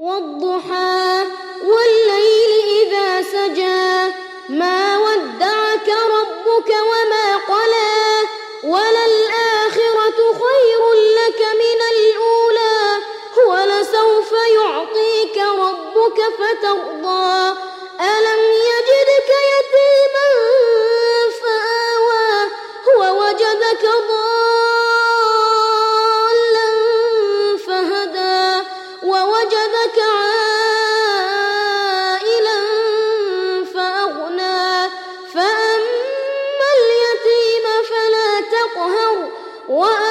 والضحى والليل إذا سجى ما ودعك ربك وما قلى وللآخرة خير لك من الأولى ولسوف يعطيك ربك فترضى ألم يجدك يتيما فآوى ووجدك ضالا فهدى ووجدك عائلا فأغنى فأما اليتيم فلا تقهر